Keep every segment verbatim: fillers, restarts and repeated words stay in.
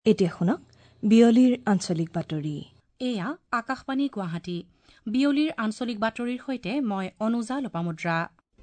এতিয়া শুনক বিয়লিৰ আঞ্চলিক বাতৰি। এয়া আকাশবাণী গুৱাহাটী। বিয়লিৰ আঞ্চলিক বাতৰিৰ সৈতে মই অনুজা লোপামুদ্ৰা।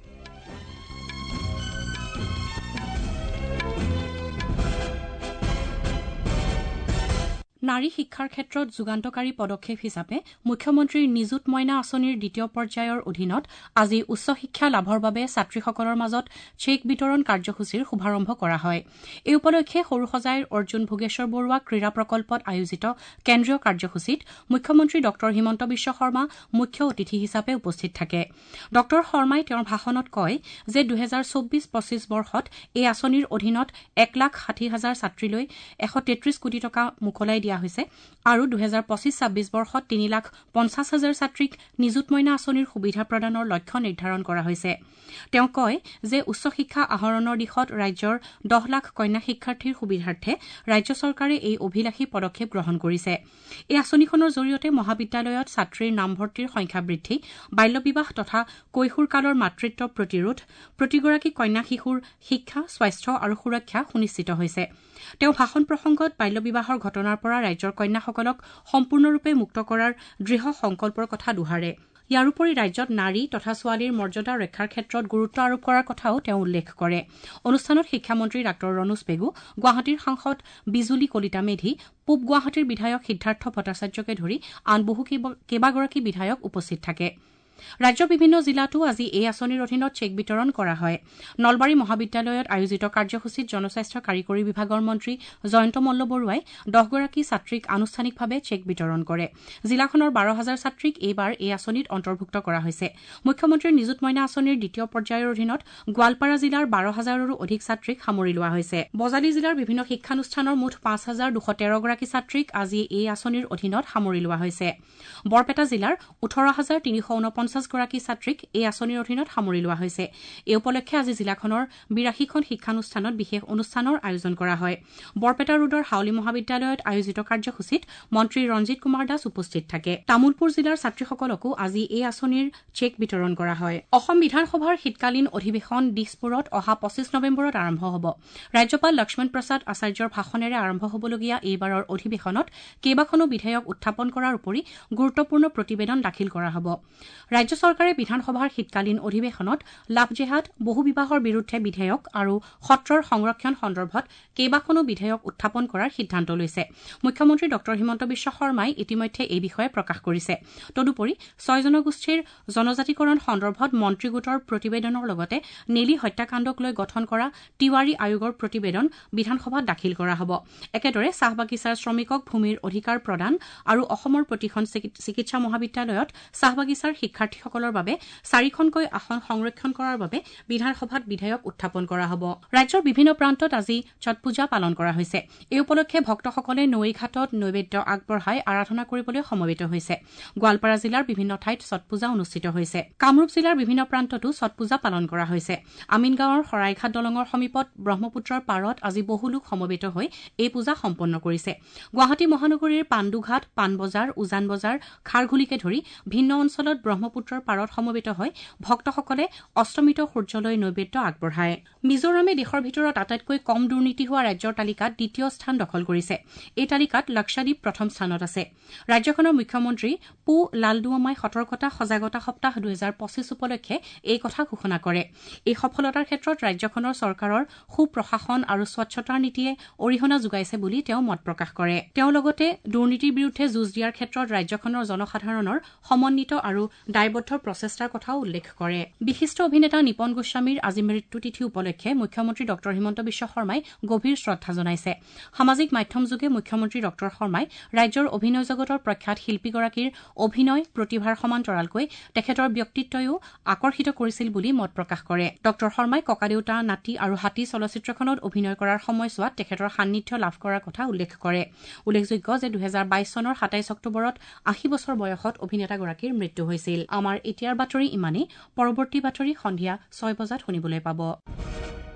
নাৰী শিক্ষাৰ ক্ষেত্ৰত যুগান্তকাৰী পদক্ষেপ হিচাপে মুখ্যমন্ত্ৰীৰ নিযুত মইনা আঁচনিৰ দ্বিতীয় পৰ্যায়ৰ অধীনত আজি উচ্চ শিক্ষা লাভৰ বাবে ছাত্ৰীসকলৰ মাজত চেক বিতৰণ কাৰ্যসূচীৰ শুভাৰম্ভ কৰা হয়। এই উপলক্ষে সৰুসজাইৰ অৰ্জুন ভোগেশ্বৰ বৰুৱা ক্ৰীড়া প্ৰকল্পত আয়োজিত কেন্দ্ৰীয় কাৰ্যসূচীত মুখ্যমন্ত্ৰী ড হিমন্ত বিশ্ব শৰ্মা মুখ্য অতিথি হিচাপে উপস্থিত থাকে। ড শৰ্মাই তেওঁৰ ভাষণত কয় যে দুহেজাৰ চৌব্বিছ পঁচিছ বৰ্ষত এই আঁচনিৰ অধীনত এক লাখ ষাঠি হাজাৰ ছাত্ৰীলৈ এশ তেত্ৰিশ কোটি টকা মোকলাই দিয়া হৈছে আৰু দুহেজাৰ পঁচিছ ছাব্বিছ বৰ্ষত তিনি লাখ পঞ্চাছ হাজাৰ ছাত্ৰীক নিযুত মইনা আঁচনিৰ সুবিধা প্ৰদানৰ লক্ষ্য নিৰ্ধাৰণ কৰা হৈছে। তেওঁ কয় যে উচ্চ শিক্ষা আহৰণৰ দিশত ৰাজ্যৰ দহ লাখ কন্যা শিক্ষাৰ্থীৰ সুবিধাৰ্থে ৰাজ্য চৰকাৰে এই অভিলাষী পদক্ষেপ গ্ৰহণ কৰিছে। এই আঁচনিখনৰ জৰিয়তে মহাবিদ্যালয়ত ছাত্ৰীৰ নামভৰ্তিৰ সংখ্যা বৃদ্ধি, বাল্যবিবাহ তথা কৈশোৰকালৰ মাতৃত্ব প্ৰতিৰোধ, প্ৰতিগৰাকী কন্যা শিশুৰ শিক্ষা, স্বাস্থ্য আৰু সুৰক্ষা সুনিশ্চিত হৈছে। তেওঁ ভাষণ প্ৰসংগত বাল্যবিবাহৰ ঘটনাৰ পৰা ৰাজ্যৰ কন্যাসকলক সম্পূৰ্ণৰূপে মুক্ত কৰাৰ দৃঢ় সংকল্পৰ কথা দোহাৰে। ইয়াৰোপৰি ৰাজ্যত নাৰী তথা ছোৱালীৰ মৰ্যাদা ৰক্ষাৰ ক্ষেত্ৰত গুৰুত্ব আৰোপ কৰাৰ কথাও তেওঁ উল্লেখ কৰে। অনুষ্ঠানত শিক্ষামন্ত্ৰী ডাঃ ৰণোজ পেগু, গুৱাহাটীৰ সাংসদ বিজুলী কলিতা মেধি, পূব গুৱাহাটীৰ বিধায়ক সিদ্ধাৰ্থ ভট্টাচাৰ্যকে ধৰি আন বহু কেইবাগৰাকী বিধায়ক উপস্থিত থাকে। ৰাজ্যৰ বিভিন্ন জিলাতো আজি এই আঁচনিৰ অধীনত চেক বিতৰণ কৰা হয়। নলবাৰী মহাবিদ্যালয়ত আয়োজিত কাৰ্যসূচীত জনস্বাস্থ্য কাৰিকৰী বিভাগৰ মন্ত্ৰী জয়ন্ত মল্লবৰুৱাই দহগৰাকী ছাত্ৰীক আনুষ্ঠানিকভাৱে চেক বিতৰণ কৰে। জিলাখনৰ বাৰ হাজাৰ ছাত্ৰীক এইবাৰ এই আঁচনিত অন্তৰ্ভুক্ত কৰা হৈছে। মুখ্যমন্ত্ৰীৰ নিযুত মইনা আঁচনিৰ দ্বিতীয় পৰ্যায়ৰ অধীনত গোৱালপাৰা জিলাৰ বাৰ হাজাৰৰো অধিক ছাত্ৰীক সামৰি লোৱা হৈছে। বজালী জিলাৰ বিভিন্ন শিক্ষানুষ্ঠানৰ মুঠ পাঁচ হাজাৰ দুশ তেৰগৰাকী ছাত্ৰীক আজি এই আঁচনিৰ অধীনত সামৰি লোৱা হৈছে। বৰপেটা জিলাৰ ওঠৰ হাজাৰ তিনিশ ঊনপঞ্চাছ গৰাকী ছাত্ৰীক এই আঁচনিৰ অধীনত সামৰি লোৱা হৈছে। এই উপলক্ষে আজি জিলাখনৰ বিৰাশীখন শিক্ষানুষ্ঠানত বিশেষ অনুষ্ঠানৰ আয়োজন কৰা হয়। বৰপেটা ৰোডৰ হাউলী মহাবিদ্যালয়ত আয়োজিত কাৰ্যসূচীত মন্ত্ৰী ৰঞ্জিত কুমাৰ দাস উপস্থিত থাকে। তামুলপুৰ জিলাৰ ছাত্ৰীসকলকো আজি এই আঁচনিৰ চেক বিতৰণ কৰা হয়। অসম বিধানসভাৰ শীতকালীন অধিৱেশন দিছপুৰত অহা পঁচিছ নৱেম্বৰত আৰম্ভ হ'ব। ৰাজ্যপাল লক্ষ্মণ প্ৰসাদ আচাৰ্যৰ ভাষণেৰে আৰম্ভ হ'বলগীয়া এইবাৰৰ অধিৱেশনত কেইবাখনো বিধেয়ক উত্থাপন কৰাৰ উপৰি গুৰুত্বপূৰ্ণ প্ৰতিবেদন দাখিল কৰা হ'ব। ৰাজ্য চৰকাৰে বিধানসভাৰ শীতকালীন অধিৱেশনত লাভ জেহাদ, বহু বিবাহৰ বিৰুদ্ধে বিধেয়ক আৰু সত্ৰৰ সংৰক্ষণ সন্দৰ্ভত কেইবাখনো বিধেয়ক উত্থাপন কৰাৰ সিদ্ধান্ত লৈছে। মুখ্যমন্ত্ৰী ড হিমন্ত বিশ্ব শৰ্মাই ইতিমধ্যে এই বিষয়ে প্ৰকাশ কৰিছে। তদুপৰি ছয় জনগোষ্ঠীৰ জনজাতিকৰণ সন্দৰ্ভত মন্ত্ৰী গোটৰ প্ৰতিবেদনৰ লগতে নেলী হত্যাকাণ্ডক লৈ গঠন কৰা তিৱাৰী আয়োগৰ প্ৰতিবেদন বিধানসভাত দাখিল কৰা হ'ব। একেদৰে চাহ বাগিচাৰ শ্ৰমিকক ভূমিৰ অধিকাৰ প্ৰদান আৰু অসমৰ প্ৰতিখন চিকিৎসা মহাবিদ্যালয়ত চাহ বাগিচাৰ শিক্ষাৰ্থীসকলৰ বাবে চাৰিখনকৈ আসন সংৰক্ষণ কৰাৰ বাবে বিধানসভাত বিধেয়ক উত্থাপন কৰা হ'ব। ৰাজ্যৰ বিভিন্ন প্ৰান্তত আজি ছট পূজা পালন কৰা হৈছে। এই উপলক্ষে ভক্তসকলে নৈ ঘাটত নৈবেদ্য আগবঢ়াই আৰাধনা কৰিবলৈ সমবেত হৈছে। গোৱালপাৰা জিলাৰ বিভিন্ন ঠাইত ছট পূজা অনুষ্ঠিত হৈছে। কামৰূপ জিলাৰ বিভিন্ন প্ৰান্ততো ছট পূজা পালন কৰা হৈছে। আমিনগাঁৱৰ শৰাইঘাট দলঙৰ সমীপত ব্ৰহ্মপুত্ৰৰ পাৰত আজি বহু লোক সমবেত হৈ এই পূজা সম্পন্ন কৰিছে। গুৱাহাটী মহানগৰীৰ পাণ্ডুঘাট, পাণবজাৰ, উজান বজাৰ, খাৰঘুলিকে ধৰি ভিন্ন অঞ্চলত ব্ৰহ্মপুত্ৰৰ পাৰত সমবেত হৈ ভক্তসকলে অস্তমিত সূৰ্যলৈ নৈবেদ্য আগবঢ়ায়। মিজোৰামে দেশৰ ভিতৰত আটাইতকৈ কম দুৰ্নীতি হোৱা ৰাজ্যৰ তালিকাত দ্বিতীয় স্থান দখল কৰিছে। এই তালিকাত লক্ষাদ্বীপ প্ৰথম স্থানত আছে। ৰাজ্যখনৰ মুখ্যমন্ত্ৰী পু লালডুৱমাই সতৰ্কতা সজাগতা সপ্তাহ দুহেজাৰ পঁচিছ উপলক্ষে এই কথা ঘোষণা কৰে। এই সফলতাৰ ক্ষেত্ৰত ৰাজ্যখনৰ চৰকাৰৰ সুপ্ৰশাসন আৰু স্বচ্ছতাৰ নীতিয়ে অৰিহণা যোগাইছে বুলি তেওঁ মত প্ৰকাশ কৰে। তেওঁ লগতে দুৰ্নীতিৰ বিৰুদ্ধে যুঁজ দিয়াৰ ক্ষেত্ৰত ৰাজ্যখনৰ জনসাধাৰণৰ সমন্বিত আৰু দায়বদ্ধ প্ৰচেষ্টাৰ কথাও উল্লেখ কৰে। বিশিষ্ট অভিনেতা নিপন গোস্বামীৰ আজি মৃত্যু তিথি উপলক্ষে মুখ্যমন্ত্ৰী ড হিমন্ত বিশ্ব শৰ্মাই গভীৰ শ্ৰদ্ধা জনাইছে। সামাজিক মাধ্যমযোগে মুখ্যমন্ত্ৰী ড শৰ্মাই ৰাজ্যৰ অভিনয় জগতৰ প্ৰখ্যাত শিল্পীগৰাকীৰ অভিনয় প্ৰতিভাৰ সমান্তৰালকৈ তেখেতৰ ব্যক্তিত্বয়ো আকৰ্ষিত কৰিছিল বুলি মত প্ৰকাশ কৰে। ড শৰ্মাই ককাদেউতা, নাতি আৰু হাতী চলচ্চিত্ৰখনত অভিনয় কৰাৰ সময়ছোৱাত তেখেতৰ সান্নিধ্য লাভ কৰাৰ কথা উল্লেখ কৰে। উল্লেখযোগ্য যে দুহেজাৰ বাইছ চনৰ সাতাইছ অক্টোবৰত আশী বছৰ বয়সত অভিনেতাগৰাকীৰ মৃত্যু হৈছিল। আমাৰ এতিয়াৰ বাতৰি ইমানেই। পৰৱৰ্তী বাতৰি সন্ধিয়া ছয় বজাত শুনিবলৈ পাব।